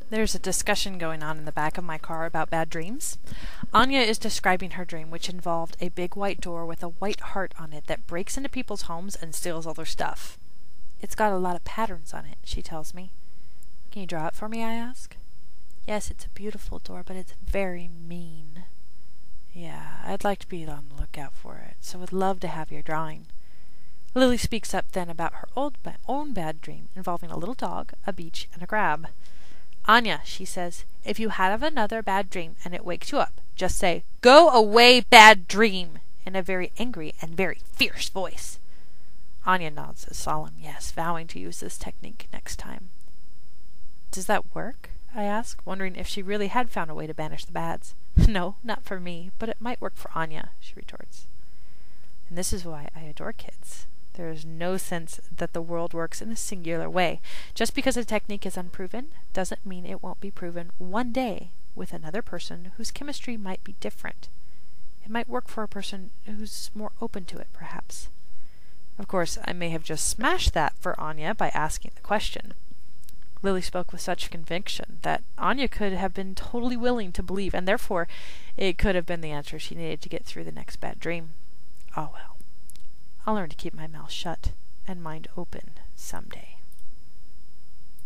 There's a discussion going on in the back of my car about bad dreams. Anya is describing her dream, which involved a big white door with a white heart on it that breaks into people's homes and steals all their stuff. It's got a lot of patterns on it, she tells me. Can you draw it for me, I ask. Yes, it's a beautiful door, but it's very mean. Yeah, I'd like to be on the lookout for it, so would love to have your drawing. Lily speaks up then about her own bad dream involving a little dog, a beach, and a crab. Anya, she says, if you have another bad dream and it wakes you up, just say, "Go away, bad dream," in a very angry and very fierce voice. Anya nods a solemn yes, vowing to use this technique next time. Does that work? I ask, wondering if she really had found a way to banish the bads. No, not for me, but it might work for Anya, she retorts. And this is why I adore kids. There is no sense that the world works in a singular way. Just because a technique is unproven doesn't mean it won't be proven one day with another person whose chemistry might be different. It might work for a person who's more open to it, perhaps. Of course, I may have just smashed that for Anya by asking the question. Lily spoke with such conviction that Anya could have been totally willing to believe, and therefore it could have been the answer she needed to get through the next bad dream. Oh well. I'll learn to keep my mouth shut and mind open someday.